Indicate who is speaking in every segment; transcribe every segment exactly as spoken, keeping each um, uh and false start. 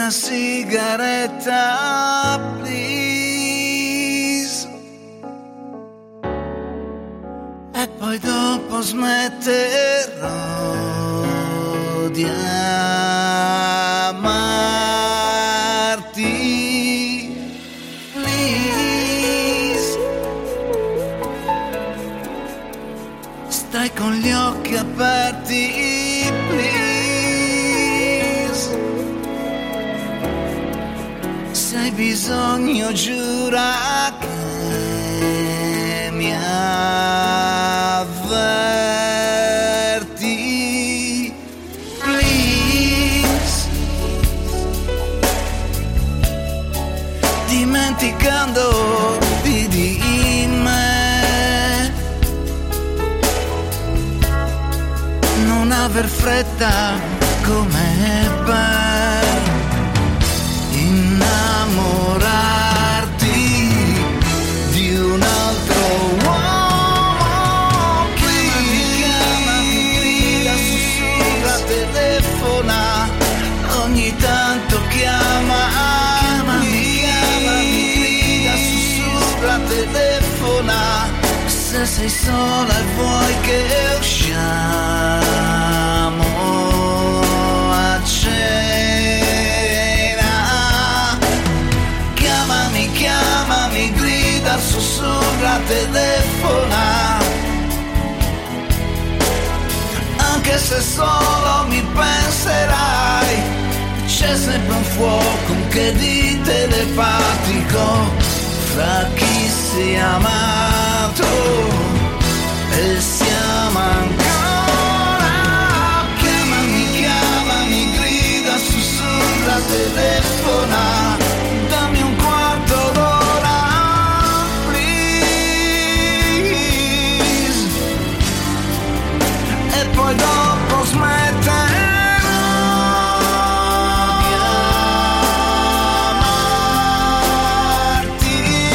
Speaker 1: una sigaretta, please. E poi dopo smetterò di amarti, please. Stai con gli occhi aperti, please. Se hai bisogno giura che mi avverti, please. Dimenticando di, di me, non aver fretta, com'è bello innamorarti di un altro uomo. Chiamami, grida, sussurra, telefona, ogni tanto chiama. Chiamami, chiamami, grida, sussurra, telefona, se sei sola e vuoi che usciamo a cena. Chiamami, chiamami, grida, sussurra, telefona, anche se solo mi penserai, c'è sempre un fuoco che di telepatico fra chi si è amato e siamo ancora. Chiamami, chiamami, grida, sussurra, telefona, dammi un quarto d'ora, please. E poi dopo smetterò di amarti.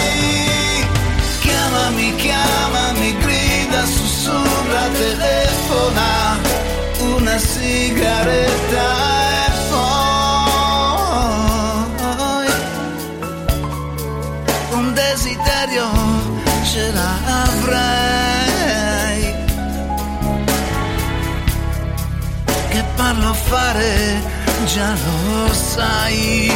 Speaker 1: Chiamami, chiamami, grida, sussurra, telefona, una sigaretta e poi un desiderio ce l'avrei, che parlo a fare già lo sai,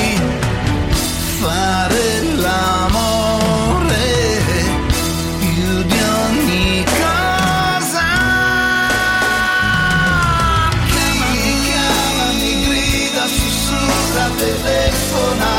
Speaker 1: fare l'amore più di ogni cosa. Chiamami, chiamami, grida, sussurra, telefona,